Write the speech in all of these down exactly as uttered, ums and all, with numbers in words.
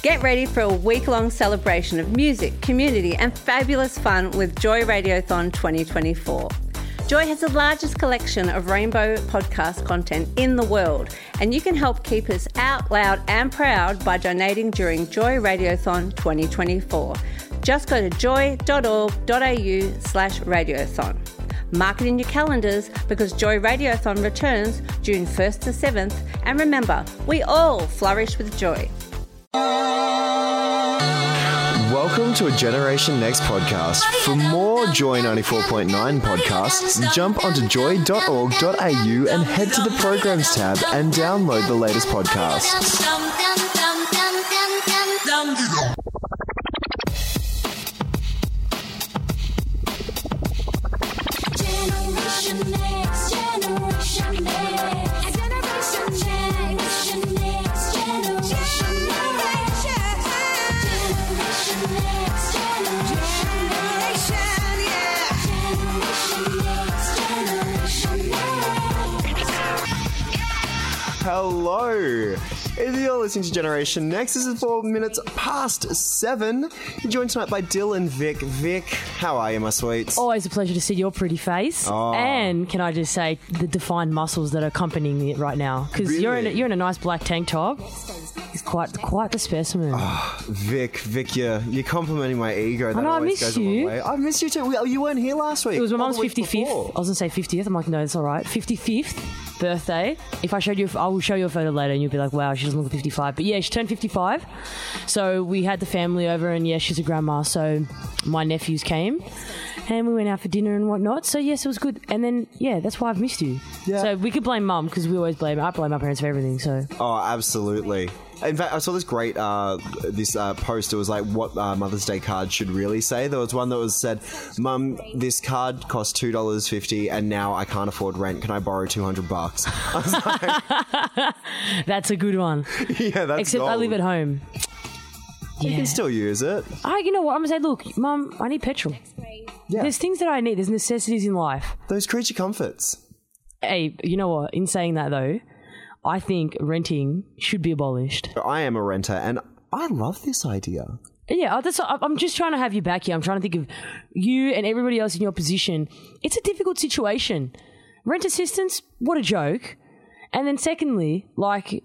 Get ready for a week-long celebration of music, community and fabulous fun with Joy Radiothon twenty twenty-four. Joy has the largest collection of rainbow podcast content in the world, and you can help keep us out loud and proud by donating during Joy Radiothon twenty twenty-four. Just go to joy.org.au slash radiothon. Mark it in your calendars because Joy Radiothon returns June first to seventh, and remember, we all flourish with joy. Welcome to a Generation Next podcast. For more Joy ninety-four point nine podcasts, jump onto joy dot org dot a u and head to the Programs tab and download the latest podcasts. Generation Next, Generation Next, Generation Next, Generation Next, Generation Next, Generation Next, Generation Next, Generation Next. Hello. If you're listening to Generation Next, this is four minutes past seven. You're joined tonight by Dill and Vic. Vic, how are you, my sweets? Always a pleasure to see your pretty face. Oh. And can I just say the defined muscles that are accompanying it right now? Because Really? you're in a, you're in a nice black tank top. It's quite quite the specimen. Vic, Vic, you're, you're complimenting my ego. That know, I always miss goes a long you. way. I miss you too. Well, you weren't here last week. It was my Or mum's the week fifty-fifth. before. I was going to say fiftieth. I'm like, no, it's all right. fifty-fifth birthday. If I showed you, I will show you a photo later and you'll be like, wow, she doesn't look fifty-five. But yeah, she turned fifty-five. So we had the family over and yeah, she's a grandma. So my nephews came and we went out for dinner and whatnot. So yes, it was good. And then, yeah, that's why I've missed you. Yeah. So we could blame mum because we always blame, I blame my parents for everything. So Oh, absolutely. In fact, I saw this great uh, this uh, post. It was like what uh, Mother's Day card should really say. There was one that was said, "Mum, this card cost two dollars fifty, and now I can't afford rent. Can I borrow two hundred bucks?" I was like, that's a good one. "Yeah, that's Except I gold. live at home. You Yeah. can still use it." I, you know what? I'm going to say, look, Mum, I need petrol. Yeah, There's things that I need. There's necessities in life. those creature comforts. Hey, you know what? In saying that, though, I think renting should be abolished. I am a renter, and I love this idea. Yeah, that's, I'm just trying to have you back here. I'm trying to think of you and everybody else in your position. It's a difficult situation. Rent assistance, what a joke. And then secondly, like,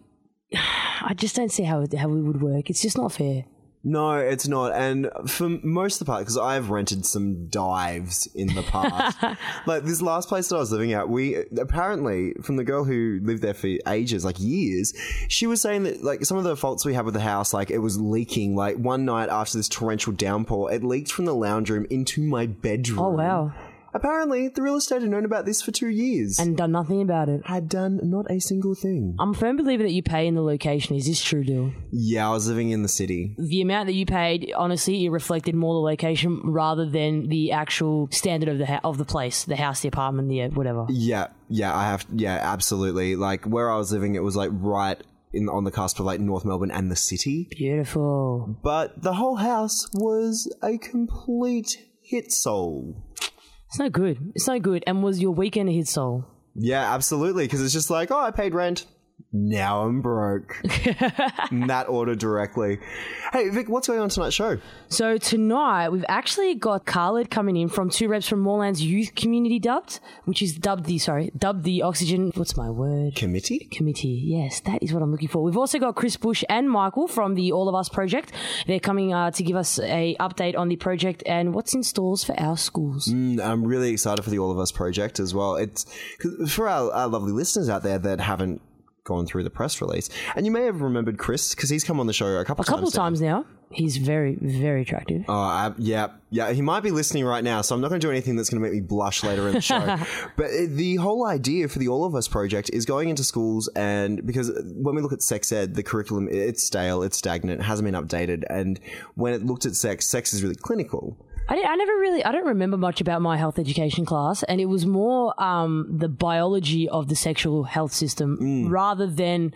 I just don't see how it, how it would work. It's just not fair. No, it's not. And for most of the part, because I've rented some dives in the past. Like this last place that I was living at, we apparently, from the girl who lived there for ages, like years, she was saying that like some of the faults we had with the house, like it was leaking. Like one night after this torrential downpour, it leaked from the lounge room into my bedroom. Oh, wow. Apparently, the real estate had known about this for two years. And done nothing about it. had done not a single thing. I'm a firm believer that you pay in the location. Is this true, Dill? Yeah, I was living in the city. The amount that you paid, honestly, it reflected more the location rather than the actual standard of the ha- of the place, the house, the apartment, the uh, whatever. Yeah, yeah, I have, yeah, absolutely. Like, where I was living, it was, like, right in on the cusp of, like, North Melbourne and the city. Beautiful. But the whole house was a complete hit soul. It's no good. It's no good. And was your weekend a hit soul? Yeah, absolutely, because it's just like, oh, I paid rent. Now I'm broke. In that order directly. Hey, Vic, what's going on tonight's show? So tonight we've actually got Khaled coming in from two reps from Moorlands Youth Community dubbed, which is dubbed the, sorry, dubbed the Oxygen, what's my word? Committee? Committee. Yes, that is what I'm looking for. We've also got Chris Bush and Michael from the All of Us project. They're coming uh, to give us a update on the project and what's in stores for our schools. Mm, I'm really excited for the All of Us project as well. It's 'cause for our, our lovely listeners out there that haven't gone through the press release. And you may have remembered Chris because he's come on the show a couple A couple times. now. times now. He's very, very attractive. Oh, uh, yeah, yeah. He might be listening right now, so I'm not going to do anything that's going to make me blush later in the show. But it, the whole idea for the All of Us project is going into schools, and because when we look at sex ed, the curriculum, it's stale, it's stagnant, it hasn't been updated. And when it looked at sex, sex is really clinical. I, did, I never really, I don't remember much about my health education class, and it was more um, the biology of the sexual health system Mm. rather than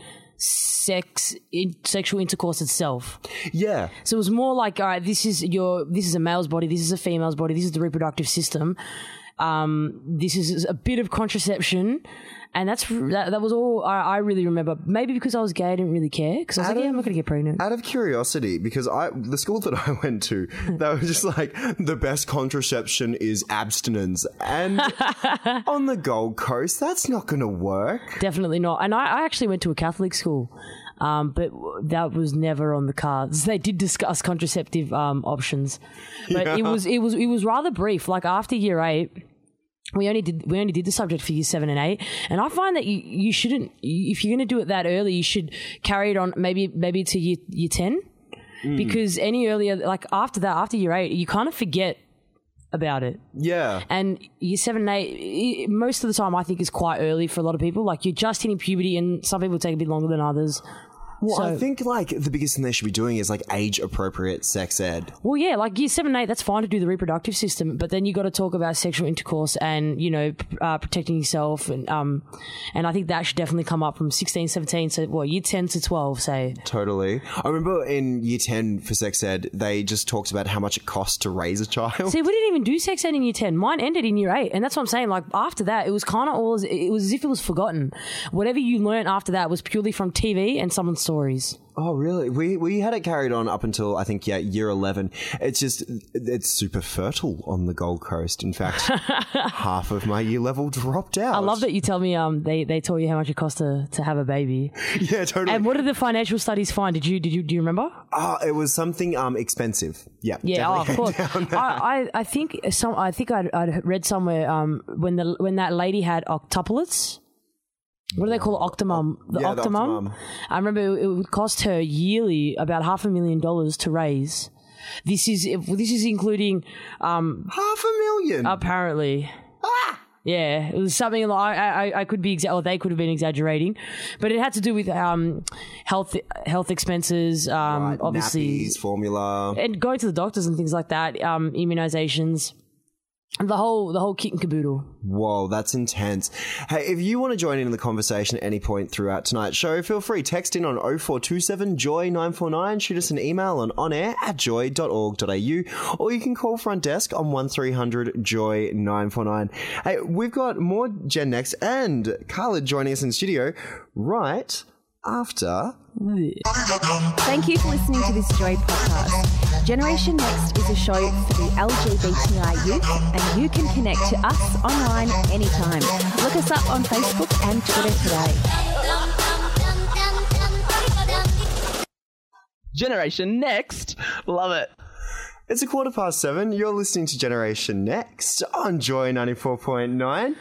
sex, in, sexual intercourse itself. Yeah. So it was more like, all right, this is your, this is a male's body, this is a female's body, this is the reproductive system. um, this is a bit of contraception. And that's that, that was all I, I really remember. Maybe because I was gay, I didn't really care. Because I was Out like, yeah, of- I'm not going to get pregnant. Out of curiosity, because I the school that I went to, they were just like, the best contraception is abstinence. And on the Gold Coast, that's not going to work. Definitely not. And I, I actually went to a Catholic school, um, but that was never on the cards. They did discuss contraceptive um, options, but Yeah. it was it was it was rather brief. Like after year eight. We only did we only did the subject for year seven and eight, and I find that you, you shouldn't, if you're going to do it that early, you should carry it on maybe maybe to year year ten, because any earlier, like after that, after year eight, you kind of forget about it. Yeah. And year seven and eight, i- most of the time, I think is quite early for a lot of people. Like you're just hitting puberty, and some people take a bit longer than others. Well, So- I think like the biggest thing they should be doing is like age appropriate sex ed. Well, yeah, like year seven and eight, that's fine to do the reproductive system, but then you got to talk about sexual intercourse and, you know, p- uh, protecting yourself. And um, and I think that should definitely come up from sixteen, seventeen, so what, year ten to twelve, say. Totally. I remember in year ten for sex ed, they just talked about how much it costs to raise a child. See, we didn't even do sex ed in year ten. Mine ended in year eight. And that's what I'm saying. Like, after that, it was kind of all, as, it was as if it was forgotten. Whatever you learnt after that was purely from T V and someone's stories. Oh, really? We we had it carried on up until, I think, yeah, year eleven. It's just, it's super fertile on the Gold Coast. In fact, half of my year level dropped out. I love that you tell me um they, they taught you how much it costs to, to have a baby. Yeah, totally. And what did the financial studies find? Did you did you do you remember? Oh, it was something um expensive. Yeah, Yeah, oh, of definitely course. down that. I, I, I think some. I think I'd, I'd read somewhere um when the when that lady had octuplets. What do they call it? Octomum? The Yeah, the octomum. octomum. I remember it would cost her yearly about half a million dollars to raise. This is this is including um Half a million. apparently. Yeah, it was something like I, I, I could be exa- or they could have been exaggerating, but it had to do with um health health expenses, um Right, obviously, nappies, formula. and going to the doctors and things like that, um immunizations, the whole the whole kit and caboodle. Whoa, that's intense. Hey, if you want to join in on the conversation at any point throughout tonight's show, feel free. Text in on oh four two seven joy nine four nine. Shoot us an email on onair at joy dot org dot a u. Or you can call front desk on one three hundred joy nine four nine. Hey, we've got more Gen Next and Khaled joining us in the studio right after... Thank you for listening to this Joy podcast. Generation Next is a show for the L G B T I youth, and you can connect to us online anytime. Look us up on Facebook and Twitter today. Generation Next. Love it. It's a quarter past seven. You're listening to Generation Next on Joy ninety-four point nine.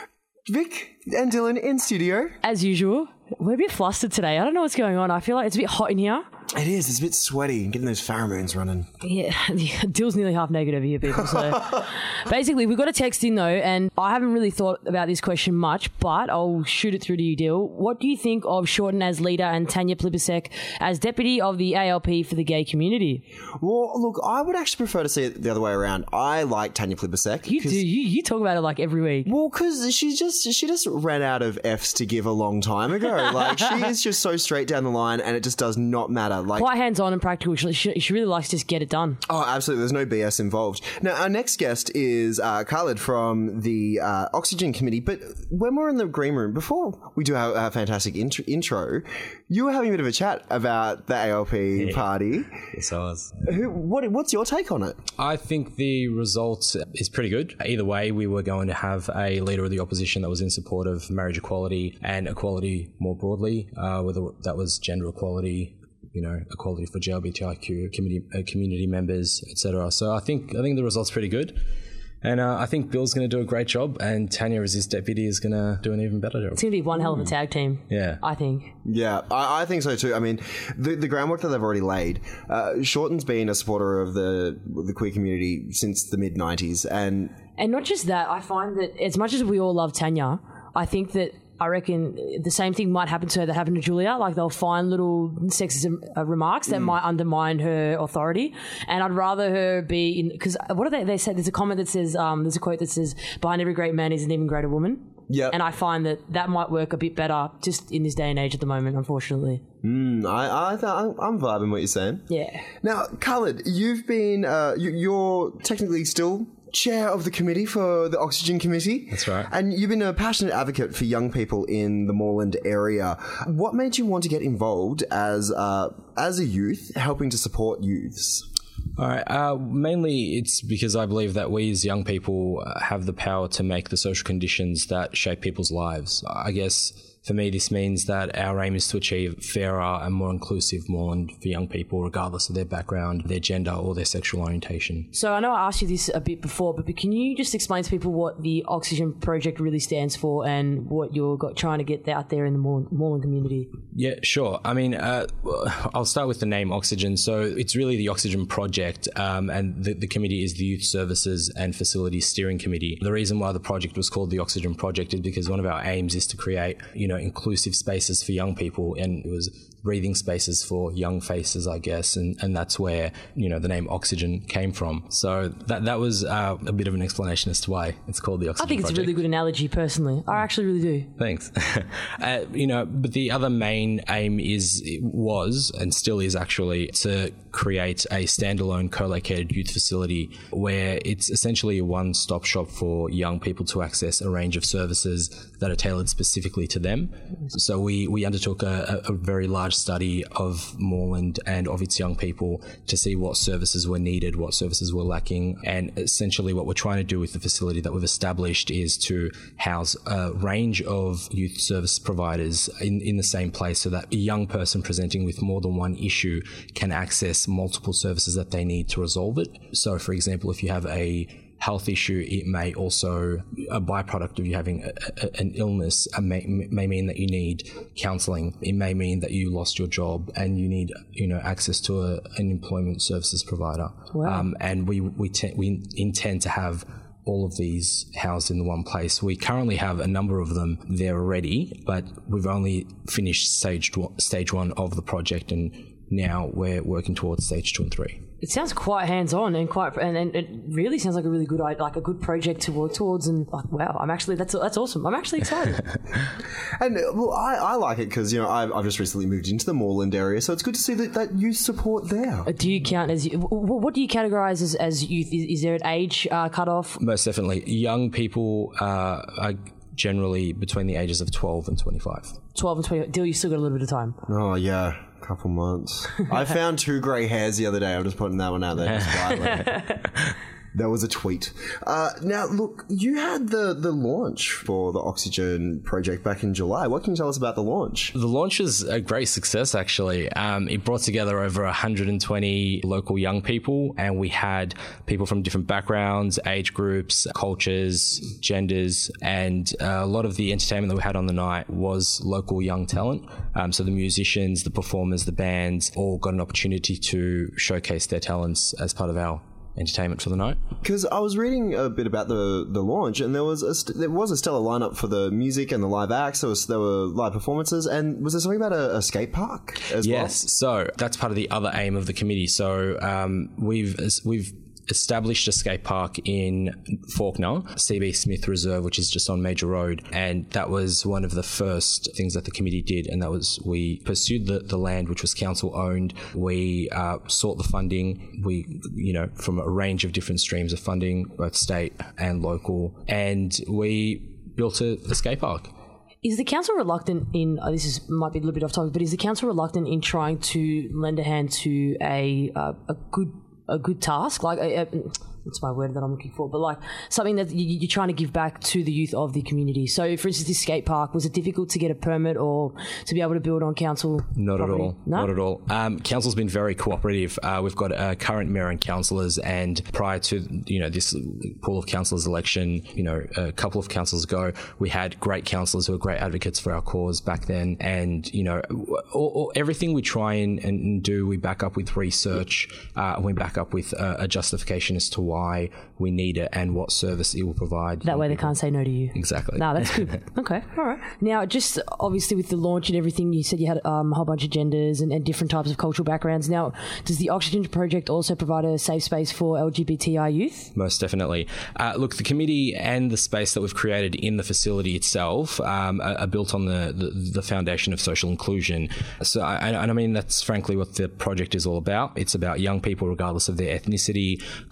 Vic and Dylan in studio. As usual, we're a bit flustered today. I don't know what's going on. I feel like it's a bit hot in here. It is. It's a bit sweaty and getting those pheromones running. Yeah, Dill's nearly half naked over here, people. So basically, we've got a text in though, and I haven't really thought about this question much, but I'll shoot it through to you, Dill. What do you think of Shorten as leader and Tanya Plibersek as deputy of the A L P for the gay community? Well, look, I would actually prefer to see it the other way around. I like Tanya Plibersek. You do. You, you talk about it like every week. Well, because she just she just ran out of F's to give a long time ago. Like, she is just so straight down the line, and it just does not matter. Like, Quite hands-on and practical. She, she, she really likes to just get it done. oh, absolutely. There's no B S involved. Now, our next guest is uh, Khaled from the uh, Oxygen Committee. But when we're in the green room, before we do our, our fantastic intro, intro, you were having a bit of a chat about the A L P party. Yes, I was. Who, what, what's your take on it? I think the result is pretty good. Either way, we were going to have a leader of the opposition that was in support of marriage equality and equality more broadly, uh, whether that was gender equality, you know, equality for L G B T I Q community, uh, community members, et cetera. So I think I think the result's pretty good. And uh, I think Bill's going to do a great job, and Tanya as his deputy is going to do an even better job. It's going to be one hell of a tag team. Yeah. I think. Yeah, I, I think so too. I mean, the, the groundwork that they've already laid. Uh, Shorten's been a supporter of the the queer community since the mid nineties, and And not just that, I find that as much as we all love Tanya, I think that I reckon the same thing might happen to her that happened to Julia. Like, they'll find little sexist uh, remarks that might undermine her authority. And I'd rather her be in, because what do they, they say? There's a comment that says, um, there's a quote that says, behind every great man is an even greater woman. yeah, And I find that that might work a bit better just in this day and age at the moment, unfortunately. mm, I, I th- I'm vibing what you're saying. Yeah. Now, Khaled, you've been uh, you, you're technically still chair of the committee for the Oxygen Committee. That's right. And you've been a passionate advocate for young people in the Moreland area. What made you want to get involved as uh, as a youth, helping to support youths? All right. Uh, mainly, it's because I believe that we as young people uh, have the power to make the social conditions that shape people's lives. I guess for me, this means that our aim is to achieve fairer and more inclusive Moreland for young people, regardless of their background, their gender, or their sexual orientation. So I know I asked you this a bit before, but can you just explain to people what the Oxygen Project really stands for and what you're got, trying to get out there in the Moreland community? Yeah, sure. I mean, uh, I'll start with the name Oxygen. So it's really the Oxygen Project, um, and the, the committee is the Youth Services and Facilities Steering Committee. The reason why the project was called the Oxygen Project is because one of our aims is to create, you know, inclusive spaces for young people, and it was breathing spaces for young faces, I guess, and, and that's where, you know, the name Oxygen came from. So that that was uh, a bit of an explanation as to why it's called the Oxygen I think it's Project. a really good analogy, personally. I actually really do. Thanks. uh, you know, but the other main aim is, was, and still is actually, to create a standalone co-located youth facility where it's essentially a one-stop shop for young people to access a range of services that are tailored specifically to them. So we, we undertook a, a very large study of Moreland and of its young people to see what services were needed, what services were lacking, and essentially what we're trying to do with the facility that we've established is to house a range of youth service providers in, in the same place so that a young person presenting with more than one issue can access multiple services that they need to resolve it. So, for example, if you have a health issue, it may also, a byproduct of you having a, a, an illness uh, may, may mean that you need counselling. It may mean that you lost your job and you need, you know, access to a, an employment services provider. Wow. Um, and we we, te- we intend to have all of these housed in the one place. We currently have a number of them there already, but we've only finished stage one, stage one of the project, and now we're working towards stage two and three. It sounds quite hands-on and quite, and, and it really sounds like a really good, like a good project to work towards. And like, wow, I'm actually that's that's awesome. I'm actually excited. And well, I, I like it because, you know, I've, I've just recently moved into the Moreland area, so it's good to see that, that youth support there. Uh, Do you count as what do you categorize as, as youth? Is, is there an age uh, cutoff? Most definitely, young people uh, are generally between the ages of twelve and twenty-five. twelve and twenty. Dill, you still got a little bit of time. Oh, yeah. Couple months. I found two grey hairs the other day. I'm just putting that one out there just quietly. That was a tweet. Uh, now, look, you had the, the launch for the Oxygen Project back in July. What can you tell us about the launch? The launch was a great success, actually. Um, it brought together over one hundred twenty local young people, and we had people from different backgrounds, age groups, cultures, genders, and uh, a lot of the entertainment that we had on the night was local young talent. Um, so the musicians, the performers, the bands all got an opportunity to showcase their talents as part of our entertainment for the night. Because I was reading a bit about the, the launch, and there was a st- there was a stellar lineup for the music and the live acts. There was there were live performances, and was there something about a, a skate park as well? Yes, so that's part of the other aim of the committee. So um, we've we've established a skate park in Fawkner, C B Smith Reserve, which is just on Major Road, and that was one of the first things that the committee did, and that was we pursued the, the land, which was council owned. We uh, sought the funding, we, you know, from a range of different streams of funding, both state and local, and we built a, a skate park. Is the council reluctant in, uh, this is might be a little bit off topic, but is the council reluctant in trying to lend a hand to a uh, a good a good task, like a, a, what's my word that I'm looking for, but like something that you, you're trying to give back to the youth of the community? So, for instance, this skate park, was it difficult to get a permit or to be able to build on council Not property? at all. No? Not at all. Um, council's been very cooperative. Uh, we've got a current mayor and councillors, and prior to, you know, this pool of councillors election, you know, a couple of councils ago, we had great councillors who were great advocates for our cause back then. And, you know, all, all, everything we try and, and do, we back up with research, uh, we back up with uh, a justification as to why we need it and what service it will provide. That way they can't say no to you. Exactly. No, that's good. Okay, all right. Now, just obviously with the launch and everything, you said you had um, a whole bunch of genders and, and different types of cultural backgrounds. Now, does the Oxygen Project also provide a safe space for L G B T I youth? Most definitely. Uh, look, the committee and the space that we've created in the facility itself um, are, are built on the, the, the foundation of social inclusion. So, I, and I mean, that's frankly what the project is all about. It's about young people, regardless of their ethnicity, culture,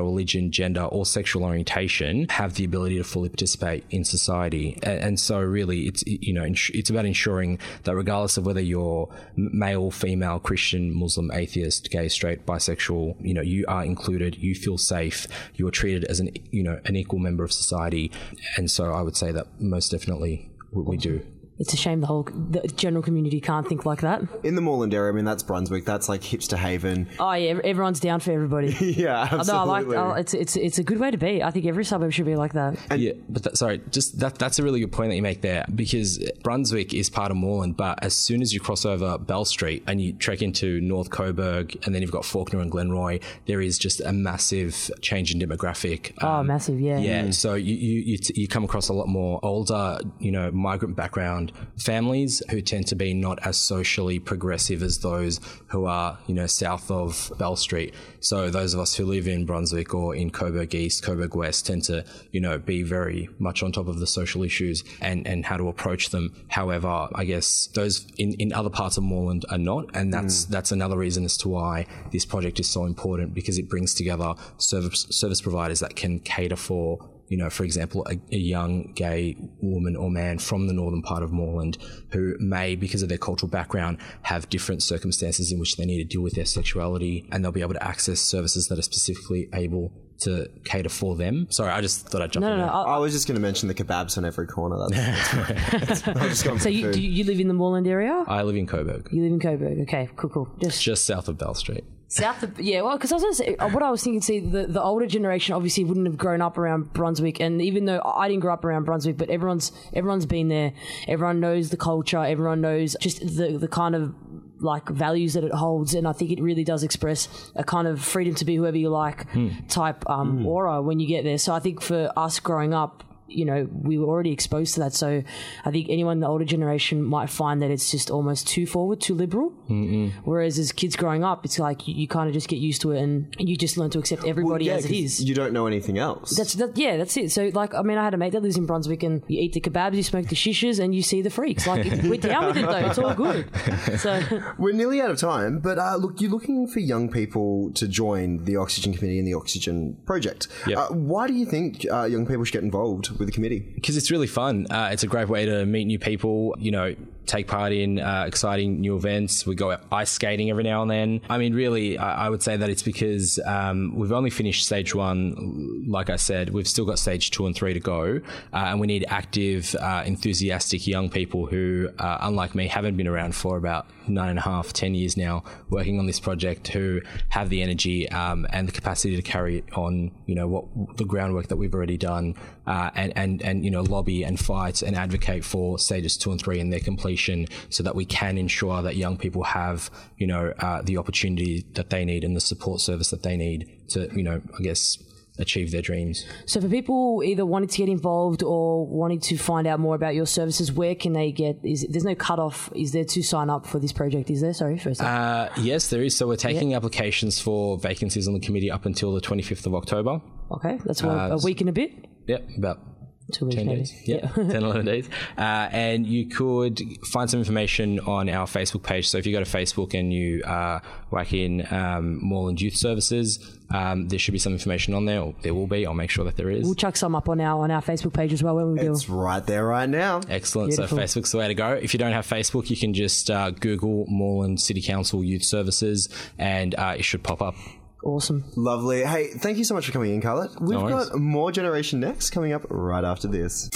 religion, gender, or sexual orientation have the ability to fully participate in society. And, and so really it's, you know, it's about ensuring that regardless of whether you're male, female, Christian, Muslim, atheist, gay, straight, bisexual, you know, you are included, you feel safe, you are treated as an, you know, an equal member of society. And so I would say that most definitely we do. It's a shame the whole the general community can't think like that. In the Moreland area, I mean, that's Brunswick. That's like hipster haven. Oh yeah, everyone's down for everybody. Yeah, absolutely. No, I like. Oh, it's it's it's a good way to be. I think every suburb should be like that. And yeah, but that, sorry, just that that's a really good point that you make there, because Brunswick is part of Moreland, but as soon as you cross over Bell Street and you trek into North Coburg, and then you've got Fawkner and Glenroy, there is just a massive change in demographic. Oh, Um, massive, yeah. Yeah, Mm. so you, you you t- you come across a lot more older, you know, migrant background families who tend to be not as socially progressive as those who are, you know, south of Bell Street. So those of us who live in Brunswick or in Coburg East, Coburg West tend to, you know, be very much on top of the social issues and, and how to approach them. However, I guess those in, in other parts of Moreland are not, and that's mm. that's another reason as to why this project is so important, because it brings together service service providers that can cater for, you know, for example, a, a young gay woman or man from the northern part of Moreland who may, because of their cultural background, have different circumstances in which they need to deal with their sexuality, and they'll be able to access services that are specifically able to cater for them. Sorry, I just thought I'd jump No, in no, there. no. I was just going to mention the kebabs on every corner. That's, that's, that's, I'm just going So for you, food. do you live in the Moreland area? I live in Coburg, You live in Coburg. Okay, cool, cool. Just just south of Bell Street. south of, yeah, well, because I was going to say, uh, what I was thinking, see, the, the older generation obviously wouldn't have grown up around Brunswick, and even though I didn't grow up around Brunswick, but everyone's everyone's been there, everyone knows the culture, everyone knows just the, the kind of like values that it holds, and I think it really does express a kind of freedom to be whoever you like type um, aura when you get there. So I think for us growing up, you know, we were already exposed to that. So I think anyone in the older generation might find that it's just almost too forward, too liberal. Mm-mm. Whereas as kids growing up, it's like you, you kind of just get used to it, and you just learn to accept everybody Well, yeah, as it 'cause is. You don't know anything else. That's that, yeah, that's it. So, like, I mean, I had a mate that lives in Brunswick, and you eat the kebabs, you smoke the shishas, and you see the freaks. Like, it, we're down with it though. It's all good. So, We're nearly out of time, but uh, look, you're looking for young people to join the Oxygen Committee and the Oxygen Project. Yep. Uh, why do you think uh, young people should get involved with the committee? Because it's really fun. Uh, it's a great way to meet new people, you know, take part in uh, exciting new events. We go ice skating every now and then. I mean, really, I, I would say that it's because um, we've only finished stage one. Like I said, we've still got stage two and three to go. Uh, and we need active, uh, enthusiastic young people who, uh, unlike me, haven't been around for about nine and a half, ten years now, working on this project, who have the energy um, and the capacity to carry on, you know, what the groundwork that we've already done, uh, and, and, and, you know, lobby and fight and advocate for stages two and three and their completion, so that we can ensure that young people have, you know, uh, the opportunity that they need and the support service that they need to, you know, I guess, achieve their dreams. so for people either wanting to get involved or wanting to find out more about your services, where can they get? Is there's no cutoff? Is there to sign up for this project? Is there? Sorry, first. Uh, yes, there is. So we're taking applications for vacancies on the committee up until the twenty-fifth of October. okay, that's what, uh, a week and a bit. Yep, about Two weeks ten maybe. days. Yeah, ten, eleven days. Uh, and you could find some information on our Facebook page. So if you go to Facebook and you uh, whack in um, Moreland Youth Services, um, there should be some information on there, or there will be. I'll make sure that there is. We'll chuck some up on our on our Facebook page as well when we do. It's right there right now. Excellent. Beautiful. So Facebook's the way to go. If you don't have Facebook, you can just uh, Google Moreland City Council Youth Services, and uh, it should pop up. Awesome. Lovely. Hey, thank you so much for coming in, Carlette. We've worries. got more Generation Next coming up right after this.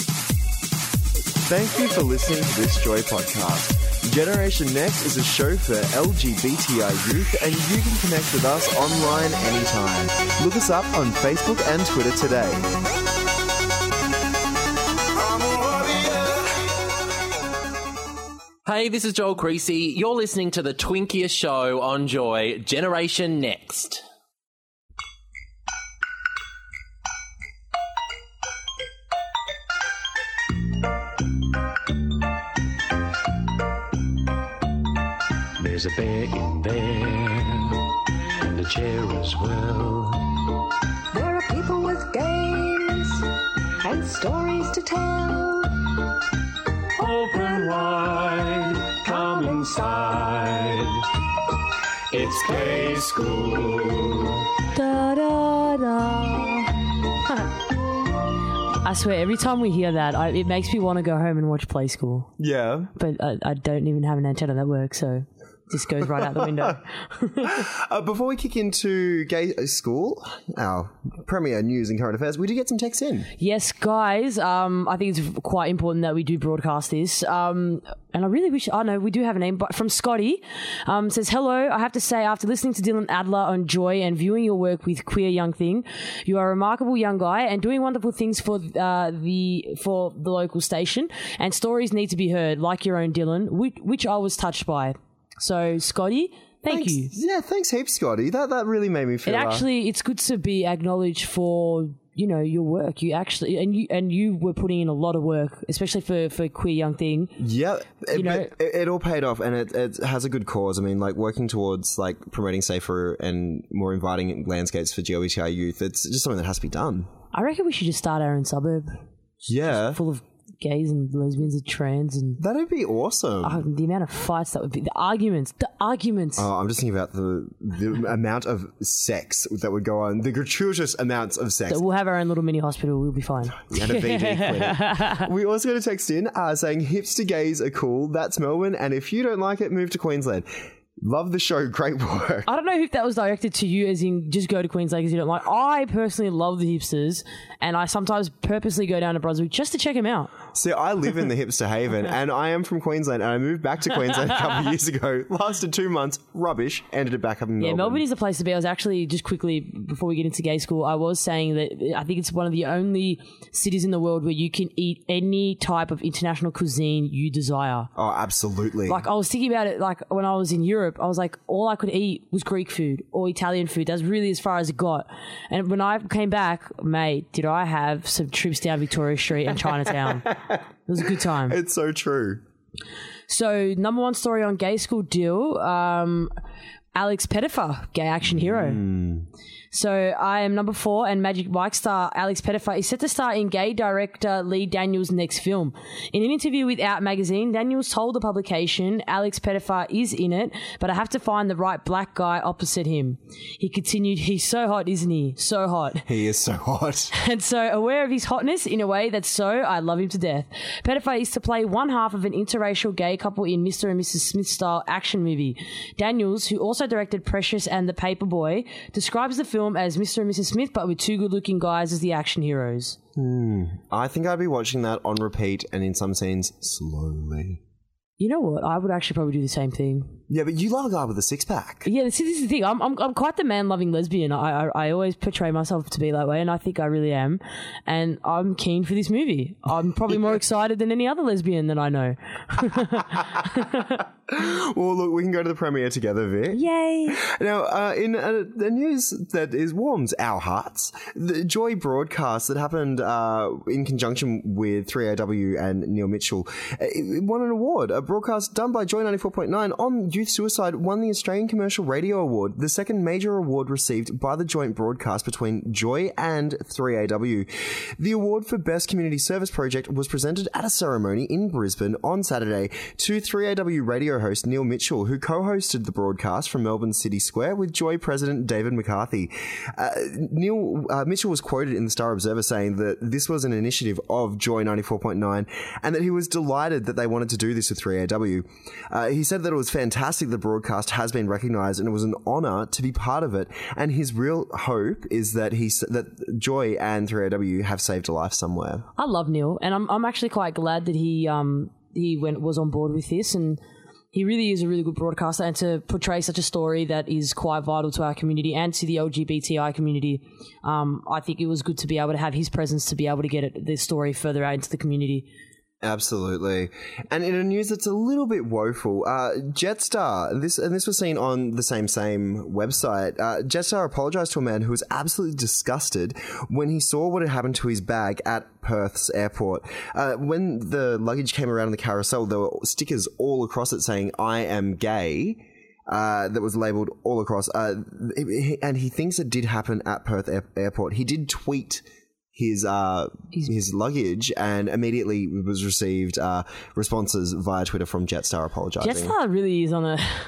Thank you for listening to this Joy podcast. Generation Next is a show for L G B T I youth, and you can connect with us online anytime. Look us up on Facebook and Twitter today. Hey, this is Joel Creasy. You're listening to the twinkiest show on Joy, Generation Next. There's a bear in there, and a chair as well. There are people with games and stories to tell. Open wide, come inside. It's K School. Da da da. I swear, every time we hear that, I, it makes me want to go home and watch Play School. Yeah. But I, I don't even have an antenna that works, so it just goes right out the window. uh, before we kick into Gay School, our premier news and current affairs, we do get some texts in. Yes, guys. Um, I think it's quite important that we do broadcast this. Um, and I really wish, oh no, we do have a name, but from Scotty, um, says, hello, I have to say, after listening to Dylan Adler on Joy and viewing your work with Queer Young Thing, you are a remarkable young guy and doing wonderful things for uh, the for the local station, and stories need to be heard, like your own Dylan, which, which I was touched by. So, Scotty, thank thanks. you. Yeah, thanks heaps, Scotty. That that really made me feel... It actually, it's good to be acknowledged for, you know, your work. You actually, and you and you were putting in a lot of work, especially for, for Queer Young Thing. Yeah, it, you know, it, it all paid off, and it, it has a good cause. I mean, like, working towards, like, promoting safer and more inviting landscapes for G L B T I youth, it's just something that has to be done. I reckon we should just start our own suburb. Yeah. Just full of gays and lesbians and trans and... That'd be awesome. Uh, the amount of fights that would be... The arguments. The arguments. Oh, I'm just thinking about the the amount of sex that would go on. The gratuitous amounts of sex. So we'll have our own little mini hospital. We'll be fine. And a V D clinic. We also got a text in uh, saying, hipster gays are cool. That's Melbourne. And if you don't like it, move to Queensland. Love the show. Great work. I don't know if that was directed to you, as in just go to Queensland because you don't like. I personally love the hipsters, and I sometimes purposely go down to Brunswick just to check them out. See, I live in the hipster haven, and I am from Queensland, and I moved back to Queensland a couple of years ago. Lasted two months, rubbish, ended it back up in Melbourne. Yeah, Melbourne is the place to be. I was actually, just quickly, before we get into gay school, I was saying that I think it's one of the only cities in the world where you can eat any type of international cuisine you desire. Oh, absolutely. Like, I was thinking about it, like, when I was in Europe, I was like, all I could eat was Greek food or Italian food. That's really as far as it got. And when I came back, mate, did I have some trips down Victoria Street and Chinatown. It was a good time. It's so true. So, number one story on Gay School Deal, um, Alex Pettifer, gay action hero. Mm. So, I am number four, and Magic Mike star Alex Pettifer is set to star in gay director Lee Daniels' next film. In an interview with Out Magazine, Daniels told the publication, Alex Pettifer is in it, but I have to find the right black guy opposite him. He continued, he's so hot, isn't he? So hot. He is so hot. And so, aware of his hotness in a way that's so, I love him to death. Pettifer is to play one half of an interracial gay couple in Mister and Missus Smith-style action movie. Daniels, who also directed Precious and The Paperboy, describes the film as Mister and Missus Smith, but with two good-looking guys as the action heroes. Hmm. I think I'd be watching that on repeat and in some scenes slowly. You know what? I would actually probably do the same thing. Yeah, but you love a guy with a six-pack. Yeah, this is the thing. I'm I'm, I'm quite the man-loving lesbian. I, I I always portray myself to be that way, and I think I really am. And I'm keen for this movie. I'm probably more excited than any other lesbian that I know. Well, look, we can go to the premiere together, Vic. Yay! Now, uh, in uh, the news that is warms our hearts, the Joy broadcast that happened uh, in conjunction with three A W and Neil Mitchell it won an award. A broadcast done by Joy ninety-four point nine on youth suicide won the Australian Commercial Radio Award, the second major award received by the joint broadcast between Joy and three A W. The award for Best Community Service Project was presented at a ceremony in Brisbane on Saturday to three A W radio host Neil Mitchell, who co-hosted the broadcast from Melbourne City Square with Joy President David McCarthy. Uh, Neil uh, Mitchell was quoted in the Star Observer saying that this was an initiative of Joy ninety-four point nine and that he was delighted that they wanted to do this with three A W. Uh, he said that it was fantastic the broadcast has been recognised and it was an honour to be part of it, and his real hope is that he that Joy and three A W have saved a life somewhere. I love Neil, and I'm I'm actually quite glad that he um he went was on board with this, and he really is a really good broadcaster, and to portray such a story that is quite vital to our community and to the L G B T I community, um, I think it was good to be able to have his presence to be able to get it, this story further out into the community. Absolutely. And in a news that's a little bit woeful, uh, Jetstar, this and this was seen on the same same website, uh, Jetstar apologised to a man who was absolutely disgusted when he saw what had happened to his bag at Perth's airport. Uh, when the luggage came around in the carousel, there were stickers all across it saying, "I am gay." Uh, that was labelled all across. Uh, and he thinks it did happen at Perth Air- Airport. He did tweet his uh his luggage, and immediately was received uh responses via Twitter from Jetstar apologising. Jetstar really is on a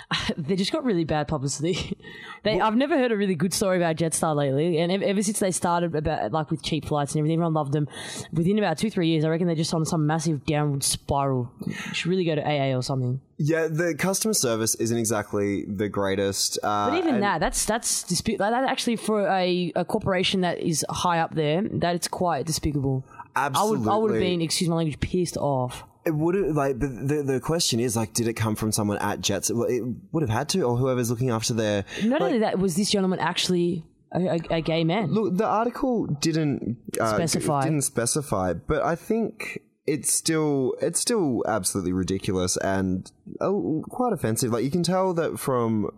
they just got really bad publicity. they, I've never heard a really good story about Jetstar lately, and ever, ever since they started about like with cheap flights and everything, everyone loved them. Within about two, three years, I reckon they're just on some massive downward spiral. You should really go to A A or something. Yeah, the customer service isn't exactly the greatest. Uh, But even and- that, that's that's dispute. Like, that actually for a, a corporation that is high up there, that it's quite despicable. Absolutely. I would I would have been, excuse my language, pissed off. It would have, like, the, the the question is, like, did it come from someone at Jets? Well, it would have had to, or whoever's looking after their. Not like, only that, was this gentleman actually a, a, a gay man? Look, the article didn't uh, Specify. Didn't specify, but I think it's still it's still absolutely ridiculous and uh, quite offensive. Like, you can tell that from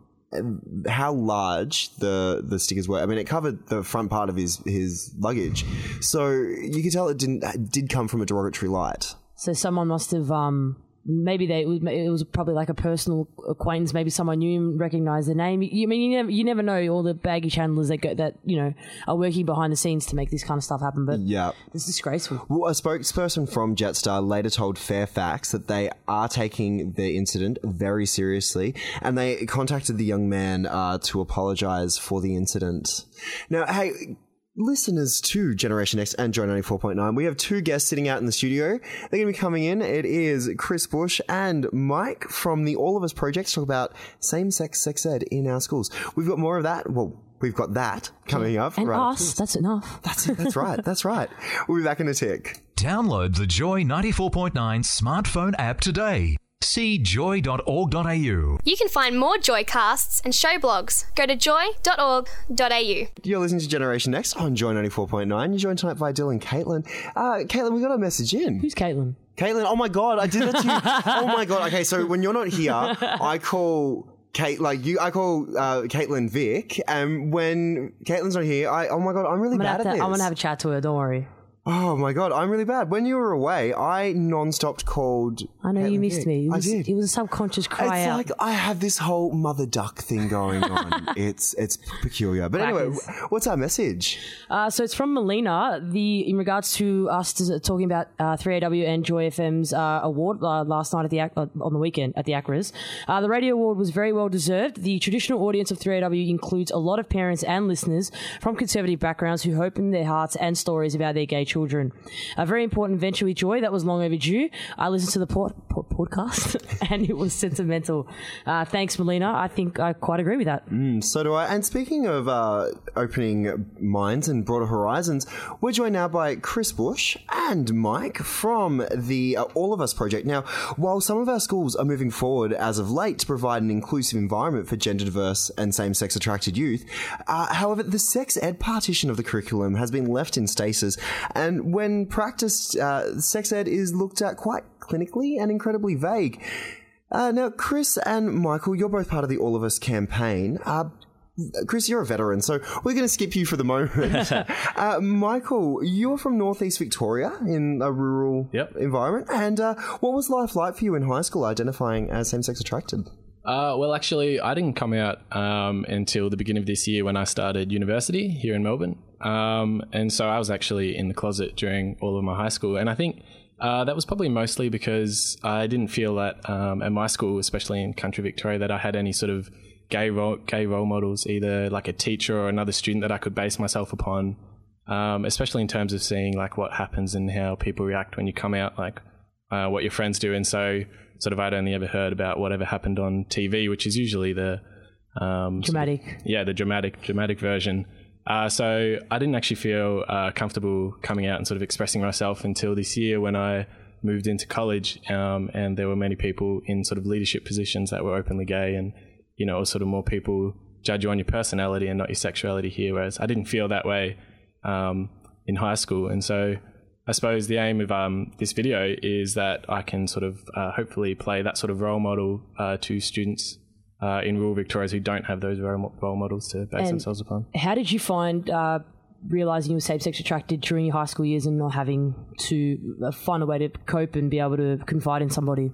how large the the stickers were. I mean, it covered the front part of his his luggage, so you could tell it didn't it did come from a derogatory light. So someone must have, um, maybe they it was, it was probably like a personal acquaintance. Maybe someone knew him, recognized the name. You, I mean, you never you never know all the baggage handlers that go, that you know are working behind the scenes to make this kind of stuff happen. But yeah, it's disgraceful. Well, a spokesperson from Jetstar later told Fairfax that they are taking the incident very seriously, and they contacted the young man uh, to apologise for the incident. Now, hey, listeners to Generation Next and Joy ninety-four point nine, we have two guests sitting out in the studio. They're going to be coming in. It is Chris Bush and Mike from the All of Us Project to talk about same-sex sex ed in our schools. We've got more of that. Well, we've got that coming up. And right us, that's enough. That's it. That's right. That's right. We'll be back in a tick. Download the Joy ninety-four point nine smartphone app today. See joy dot org dot a u. You can find more Joycasts and show blogs. Go to joy dot org dot a u. You're listening to Generation Next on Joy ninety-four point nine. You're joined tonight by Dylan and Caitlin. Uh, Caitlin, we got a message in. Who's Caitlin? Caitlin, oh my God, I did it to you. Oh my God. Okay, so when you're not here, I call Kate, like you, I call uh, Caitlin Vic, and when Caitlin's not here, I, oh my God, I'm really I'm gonna bad have at to, this. I'm going to have a chat to her, don't worry. Oh my God, I'm really bad. When you were away, I non-stopped called I know Caitlin you missed Vic. me. It was, I did. It was a subconscious cry It's out. like I have this whole mother duck thing going on. it's it's peculiar. But anyway, what's our message? Uh, so it's from Melina. The in regards to us to, talking about uh, three A W and Joy F M's uh, award uh, last night at the Ac- uh, on the weekend at the Acras. Uh, the radio award was very well deserved. The traditional audience of three A W includes a lot of parents and listeners from conservative backgrounds who open their hearts and stories about their gay children. A very important venture with Joy that was long overdue. I listened to the pod, pod, podcast and it was sentimental. Uh, thanks, Melina. I think I quite agree with that. Mm, so do I. And speaking of uh, opening minds and broader horizons, we're joined now by Chris Bush and Mike from the uh, All of Us Project. Now, while some of our schools are moving forward as of late to provide an inclusive environment for gender diverse and same-sex attracted youth, uh, however, the sex ed partition of the curriculum has been left in stasis. And when practiced, uh, sex ed is looked at quite clinically and incredibly vague. Uh, now, Chris and Michael, you're both part of the All of Us campaign. Uh, Chris, you're a veteran, so we're going to skip you for the moment. uh, Michael, you're from Northeast Victoria in a rural yep. environment. And uh, what was life like for you in high school identifying as same-sex attracted? Uh, well, actually, I didn't come out um, until the beginning of this year when I started university here in Melbourne. Um, and so I was actually in the closet during all of my high school. And I think uh, that was probably mostly because I didn't feel that um, at my school, especially in country Victoria, that I had any sort of gay role, gay role models, either like a teacher or another student that I could base myself upon, um, especially in terms of seeing like what happens and how people react when you come out, like uh, what your friends do. And so sort of I'd only ever heard about whatever happened on T V, which is usually the um, dramatic, sort of, yeah, the dramatic, dramatic version. Uh, so I didn't actually feel uh, comfortable coming out and sort of expressing myself until this year when I moved into college, um, and there were many people in sort of leadership positions that were openly gay, and you know, sort of more people judge you on your personality and not your sexuality here. Whereas I didn't feel that way um, in high school, and so I suppose the aim of um, this video is that I can sort of uh, hopefully play that sort of role model uh, to students uh, in rural Victoria who don't have those role models to base and themselves upon. How did you find uh, realising you were same-sex attracted during your high school years and not having to uh, find a way to cope and be able to confide in somebody?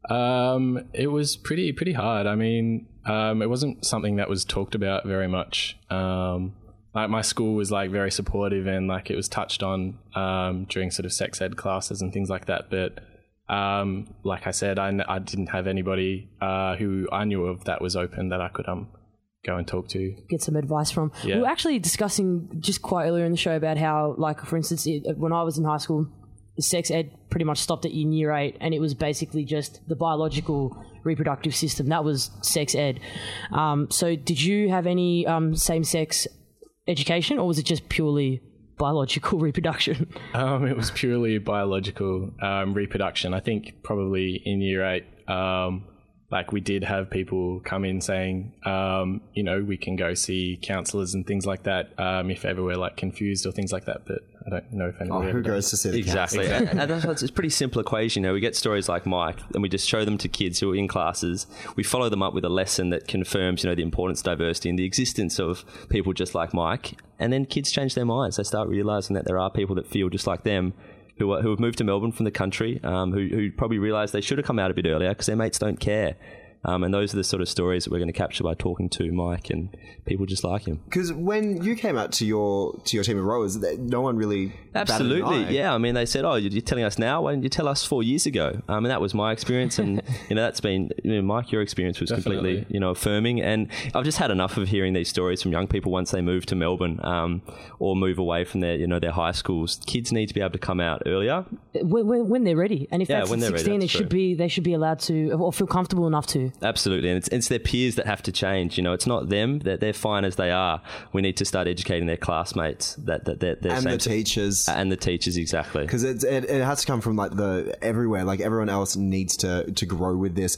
Um, it was pretty pretty hard. I mean, um, it wasn't something that was talked about very much. Um, like my school was like very supportive and like it was touched on um, during sort of sex ed classes and things like that. But um, like I said, I, I didn't have anybody uh, who I knew of that was open that I could um go and talk to. Get some advice from. Yeah. We were actually discussing just quite earlier in the show about how, like, for instance, it, when I was in high school, sex ed pretty much stopped at in year eight, and it was basically just the biological reproductive system. That was sex ed. Um, so did you have any um, same-sex education, or was it just purely biological reproduction? Um, it was purely biological um, reproduction. I think probably in year eight, um, like we did have people come in saying, um, you know, we can go see counsellors and things like that um, if ever we're like confused or things like that. But I don't know if anybody oh, who goes to see the exactly. exactly. And that's it's a pretty simple equation. You know, we get stories like Mike, and we just show them to kids who are in classes. We follow them up with a lesson that confirms, you know, the importance of diversity and the existence of people just like Mike. And then kids change their minds. They start realising that there are people that feel just like them, who are, who have moved to Melbourne from the country, um, who, who probably realise they should have come out a bit earlier because their mates don't care. Um, and those are the sort of stories that we're going to capture by talking to Mike and people just like him. Because when you came out to your to your team of rowers, no one really absolutely, yeah. I mean, they said, "Oh, you're telling us now? Why didn't you tell us four years ago?" Um, and that was my experience, and you know, that's been, you know, Mike, your experience was Definitely. completely, you know, affirming. And I've just had enough of hearing these stories from young people once they move to Melbourne um, or move away from their, you know, their high schools. Kids need to be able to come out earlier when, when, when they're ready, and if yeah, that's when at sixteen, ready, it should be they should be allowed to or feel comfortable enough to. Absolutely, and it's, it's their peers that have to change. You know, it's not them; that they're, they're fine as they are. We need to start educating their classmates that that they're, they're and same the to, teachers and the teachers exactly because it, it it has to come from like the everywhere. Like everyone else needs to to grow with this.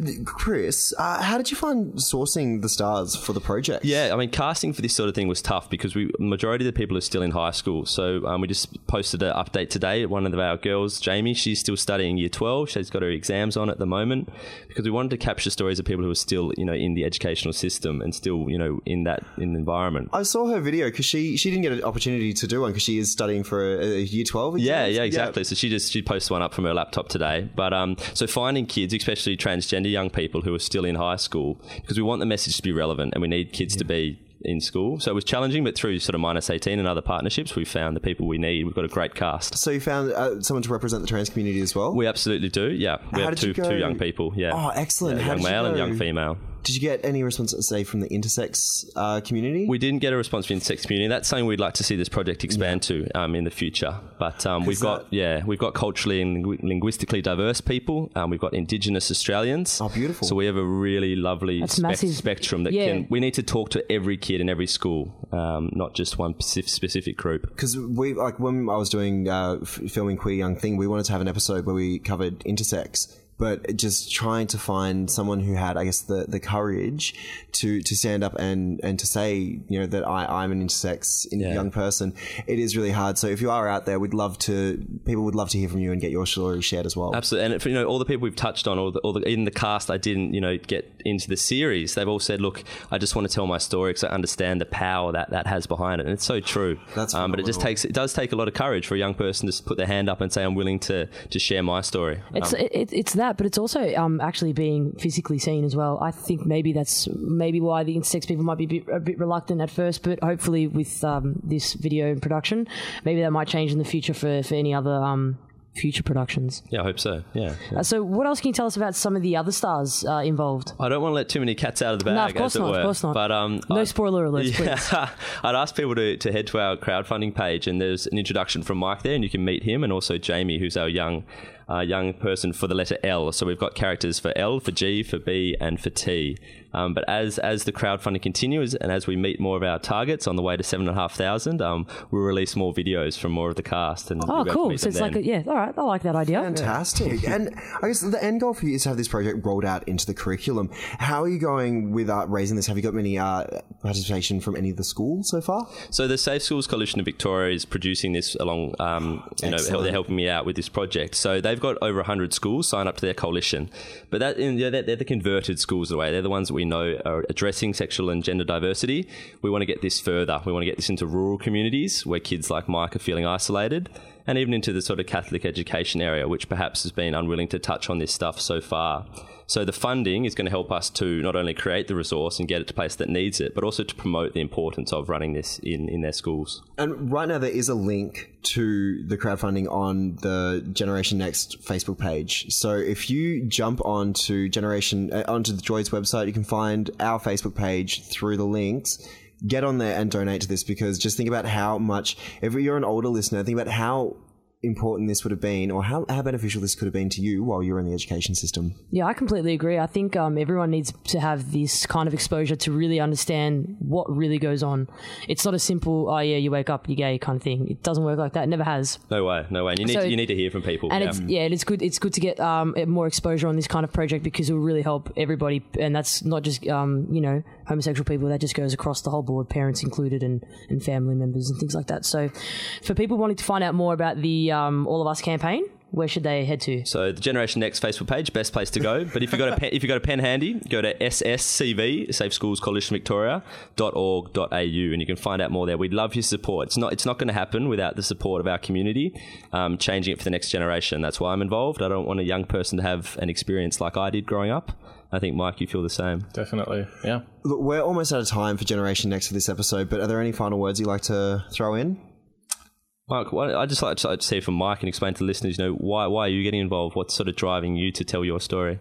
Chris, uh, how did you find sourcing the stars for the project? Yeah, I mean, casting for this sort of thing was tough because we majority of the people are still in high school. So um, we just posted an update today. One of our girls, Jamie, she's still studying year twelve. She's got her exams on at the moment because we wanted to capture stories of people who are still, you know, in the educational system and still, you know, in that in the environment. I saw her video because she, she didn't get an opportunity to do one because she is studying for a, a year twelve. Yeah, yeah, exactly. Yeah. So she just she posted one up from her laptop today. But um, so finding kids, especially transgender young people who are still in high school, because we want the message to be relevant and we need kids yeah. to be in school. So it was challenging, but through sort of minus eighteen and other partnerships, we found the people we need. We've got a great cast. So you found uh, someone to represent the trans community as well? We absolutely do, yeah. We How have two, two young people, yeah. Oh, excellent. Yeah, How young did male you and go? young female. Did you get any response, say, from the intersex uh, community? We didn't get a response from the intersex community. That's something we'd like to see this project expand yeah. to um, in the future. But um, we've got, that... yeah, we've got culturally and linguistically diverse people. Um, we've got Indigenous Australians. Oh, beautiful. So we have a really lovely spe- spectrum that yeah. can. We need to talk to every kid in every school, um, not just one specific group. Because we, like, when I was doing uh, f- filming Queer Young Thing, we wanted to have an episode where we covered intersex. But just trying to find someone who had, I guess, the, the courage to, to stand up and, and to say, you know, that I, I'm an intersex yeah. young person, it is really hard. So if you are out there, we'd love to, people would love to hear from you and get your story shared as well. Absolutely. And, for, you know, all the people we've touched on, all the, all the, in the cast I didn't, you know, get into the series, they've all said, look, I just want to tell my story because I understand the power that that has behind it. And it's so true. That's um, But it just takes, it does take a lot of courage for a young person to put their hand up and say, I'm willing to, to share my story. It's, um, it, it's that. But it's also um, actually being physically seen as well. I think maybe that's maybe why the intersex people might be a bit, a bit reluctant at first, but hopefully with um, this video production, maybe that might change in the future for, for any other um, future productions. Yeah, I hope so. Yeah. yeah. Uh, so what else can you tell us about some of the other stars uh, involved? I don't want to let too many cats out of the bag. No, of course as it not. Were. Of course not. But um, no I'd, spoiler alerts, yeah, please. I'd ask people to, to head to our crowdfunding page, and there's an introduction from Mike there, and you can meet him, and also Jamie, who's our young. Uh, young person for the letter L. So we've got characters for L, for G, for B, and for T. Um, but as as the crowdfunding continues and as we meet more of our targets on the way to seven and a half thousand, um, we'll release more videos from more of the cast. And oh, cool! So it's then. like, a, yeah, all right, I like that idea. Fantastic. Yeah. And I guess the end goal for you is to have this project rolled out into the curriculum. How are you going with uh, raising this? Have you got many uh, participation from any of the schools so far? So the Safe Schools Coalition of Victoria is producing this along. Um, you know, they're helping me out with this project. So they've got over one hundred schools sign up to their coalition, but that you know, they're, they're the converted schools in a way. They're the ones that we know are addressing sexual and gender diversity. We want to get this further. We want to get this into rural communities where kids like Mike are feeling isolated, and even into the sort of Catholic education area, which perhaps has been unwilling to touch on this stuff so far. So the funding is going to help us to not only create the resource and get it to a place that needs it, but also to promote the importance of running this in, in their schools. And right now there is a link to the crowdfunding on the Generation Next Facebook page. So if you jump onto Generation uh, onto the Joy's website, you can find our Facebook page through the links. Get on there and donate to this, because just think about how much, if you're an older listener, think about how important this would have been, or how, how beneficial this could have been to you while you're in the education system. Yeah, I completely agree. I think um, everyone needs to have this kind of exposure to really understand what really goes on. It's not a simple, oh yeah, you wake up, you're gay kind of thing. It doesn't work like that. It never has. No way, no way. And you need So- to, you need to hear from people. And yeah. it's yeah, it's good. It's good to get um, more exposure on this kind of project, because it will really help everybody, and that's not just um, you know homosexual people. That just goes across the whole board, parents included, and, and family members and things like that. So, for people wanting to find out more about the um, All of Us campaign, where should they head to? So the Generation Next Facebook page, best place to go. But if you got a pen, if you got a pen handy, go to S S C V, Safe Schools Coalition Victoria dot org dot A U, and you can find out more there. We'd love your support. It's not it's not going to happen without the support of our community, um, changing it for the next generation. That's why I'm involved. I don't want a young person to have an experience like I did growing up. I think, Mike, you feel the same. Definitely, yeah. Look, we're almost out of time for Generation Next for this episode, but are there any final words you'd like to throw in? Mike, why, I'd just like to, like to see from Mike and explain to the listeners, you know, why why are you getting involved? What's sort of driving you to tell your story?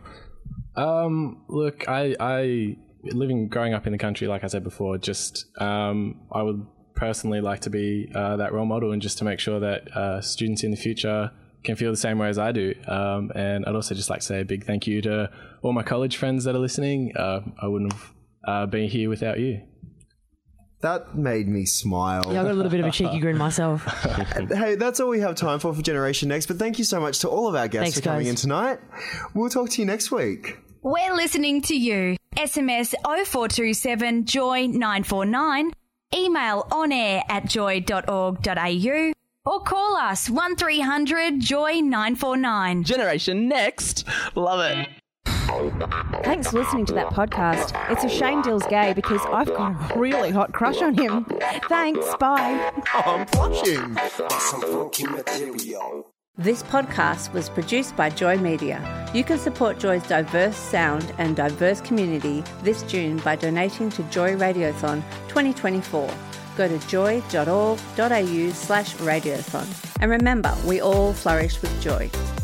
Um, look, I, I living, growing up in the country, like I said before, just um, I would personally like to be uh, that role model, and just to make sure that uh, students in the future can feel the same way as I do. Um, and I'd also just like to say a big thank you to all my college friends that are listening. Uh, I wouldn't have uh, been here without you. That made me smile. Yeah, I got a little bit of a cheeky grin myself. Hey, that's all we have time for for Generation Next, but thank you so much to all of our guests Thanks, for coming guys. in tonight. We'll talk to you next week. We're listening to you. S M S oh four two seven joy nine four nine, email on air at joy dot org dot a u, or call us one three hundred joy nine four nine. Generation Next. Love it. Thanks for listening to that podcast. It's a shame Dill's gay because I've got a really hot crush on him. Thanks, bye. I'm blushing. This podcast was produced by Joy Media. You can support Joy's diverse sound and diverse community this June by donating to Joy Radiothon twenty twenty-four. Go to joy dot org dot a u slash radiothon. And remember, we all flourish with joy.